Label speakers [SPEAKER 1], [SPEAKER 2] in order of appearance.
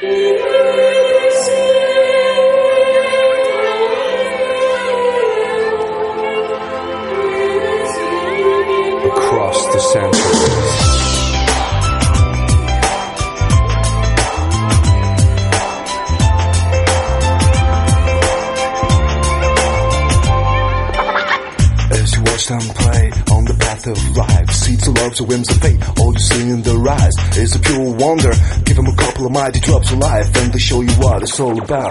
[SPEAKER 1] Across the centuries. As you watch them play on the path of life, seeds of love to whims of fate, all you see in their eyes is a pure wonder. Give them a couple of mighty drops of life and they show you what it's all about.